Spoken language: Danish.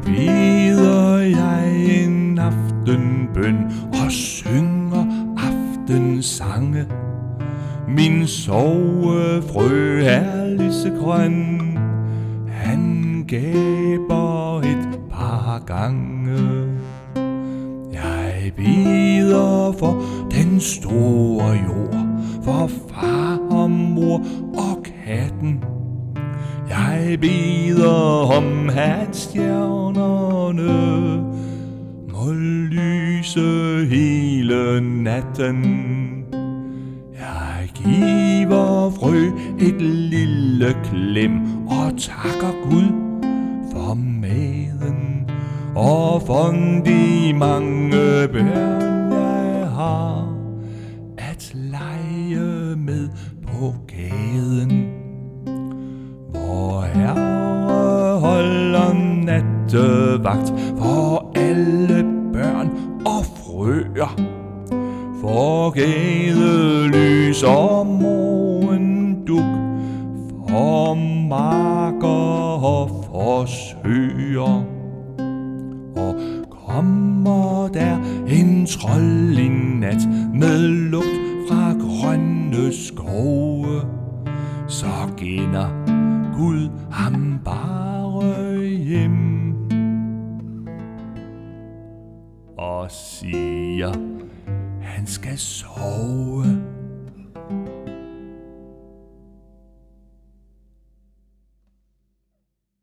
beder jeg en aftenbøn og synger aftensange. Min sovefrø er lysegrøn, han gaber et par gange. Jeg beder for den store jord, for far og mor og katten. Jeg beder om, at stjernerne må lyse hele natten. Jeg giver frø et lille klem og takker Gud for maden og for de mange børn jeg har at lege med på gaden. Vor Herre holder nattevagt for alle børn og frøer, for gadelys og morgendug, for marker og for søer. Og kommer der en trold i nat med lugt fra grønne skove, så ginder Gud ham bare hjem og siger, han skal sove.